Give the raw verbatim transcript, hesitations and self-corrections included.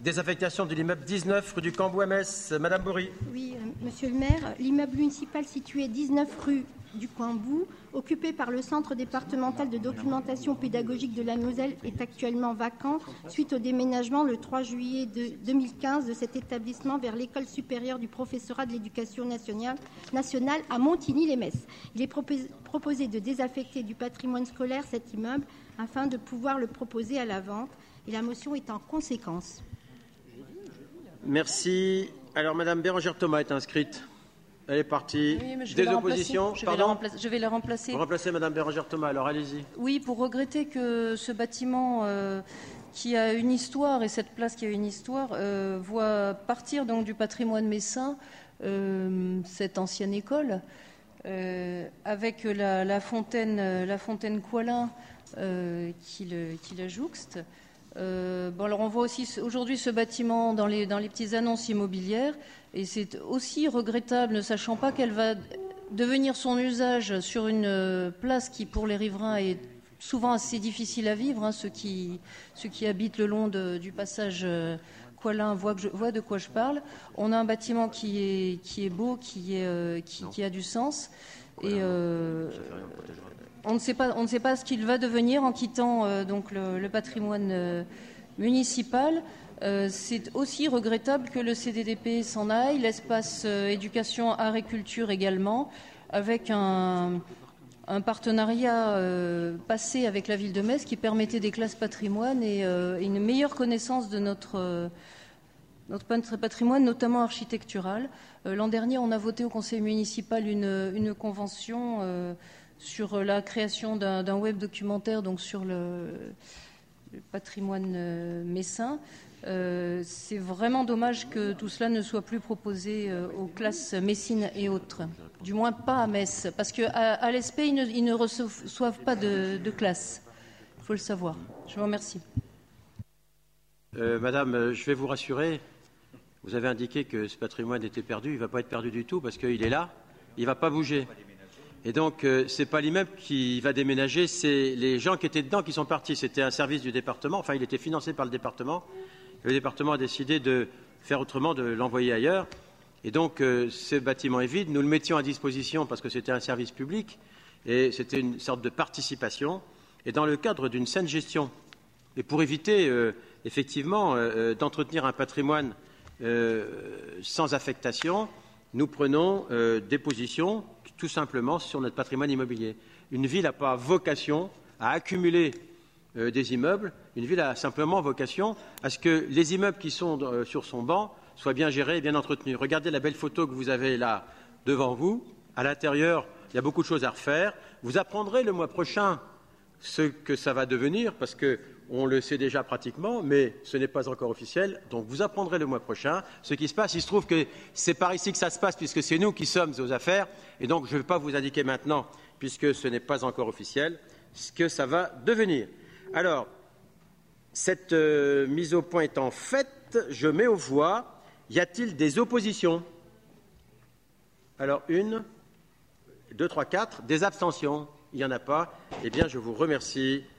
Désaffectation de l'immeuble dix-neuf rue du Cambou à Metz. Madame Bory. Oui, euh, monsieur le maire, l'immeuble municipal situé dix-neuf rue du Cambou, occupé par le Centre départemental de documentation pédagogique de la Moselle, est actuellement vacant suite au déménagement le trois juillet deux mille quinze de cet établissement vers l'école supérieure du professorat de l'éducation nationale, nationale à Montigny-les-Metz. Il est proposé, proposé de désaffecter du patrimoine scolaire cet immeuble afin de pouvoir le proposer à la vente, et la motion est en conséquence. Merci. Alors, Madame Bérangère Thomas est inscrite. Elle est partie. Oui, mais je Des vais oppositions je vais, Pardon remplacer, je vais la remplacer. Vous remplacez Madame Bérangère Thomas, alors allez-y. Oui, pour regretter que ce bâtiment euh, qui a une histoire, et cette place qui a une histoire, euh, voit partir donc du patrimoine messin euh, cette ancienne école, euh, avec la, la fontaine, la fontaine Coilin euh, qui, le, qui la jouxte. Euh, bon, alors on voit aussi aujourd'hui ce bâtiment dans les, dans les petites annonces immobilières, et c'est aussi regrettable, ne sachant pas qu'elle va devenir son usage sur une place qui, pour les riverains, est souvent assez difficile à vivre. Hein, ceux, qui, ceux qui habitent le long de, du passage euh, Coilin voient, que je, voient de quoi je parle. On a un bâtiment qui est, qui est beau, qui, est, euh, qui, qui a du sens, et euh, on ne sait pas, on ne sait pas ce qu'il va devenir en quittant euh, donc le, le patrimoine euh, municipal. Euh, c'est aussi regrettable que le C D D P s'en aille, l'espace euh, éducation, art et culture également, avec un, un partenariat euh, passé avec la ville de Metz qui permettait des classes patrimoine et, euh, et une meilleure connaissance de notre, euh, notre patrimoine, notamment architectural. Euh, l'an dernier, on a voté au conseil municipal une, une convention euh, sur la création d'un, d'un web documentaire donc sur le, le patrimoine euh, messin. Euh, c'est vraiment dommage que tout cela ne soit plus proposé euh, aux classes messines et autres, du moins pas à Metz, parce qu'à à l'E S P, ils ne, ils ne reçoivent pas de, de classe. Il faut le savoir. Je vous remercie. Euh, Madame, je vais vous rassurer. Vous avez indiqué que ce patrimoine était perdu. Il ne va pas être perdu du tout parce qu'il est là. Il ne va pas bouger. Et donc, euh, ce n'est pas l'immeuble qui va déménager, c'est les gens qui étaient dedans qui sont partis. C'était un service du département. Enfin, il était financé par le département. Le département a décidé de faire autrement, de l'envoyer ailleurs. Et donc, euh, ce bâtiment est vide. Nous le mettions à disposition parce que c'était un service public et c'était une sorte de participation. Et dans le cadre d'une saine gestion, et pour éviter euh, effectivement euh, d'entretenir un patrimoine euh, sans affectation, nous prenons euh, des positions tout simplement sur notre patrimoine immobilier. Une ville n'a pas vocation à accumuler euh, des immeubles. Une ville a simplement vocation à ce que les immeubles qui sont euh, sur son banc soient bien gérés et bien entretenus. Regardez la belle photo que vous avez là devant vous. À l'intérieur, il y a beaucoup de choses à refaire. Vous apprendrez le mois prochain ce que ça va devenir, parce qu'on le sait déjà pratiquement, mais ce n'est pas encore officiel. Donc vous apprendrez le mois prochain ce qui se passe. Il se trouve que c'est par ici que ça se passe, puisque c'est nous qui sommes aux affaires. Et donc je ne vais pas vous indiquer maintenant, puisque ce n'est pas encore officiel, ce que ça va devenir. Alors, cette euh, mise au point étant faite, je mets aux voix. Y a-t-il des oppositions? Alors, une, deux, trois, quatre. Des abstentions? Il n'y en a pas. Eh bien, je vous remercie.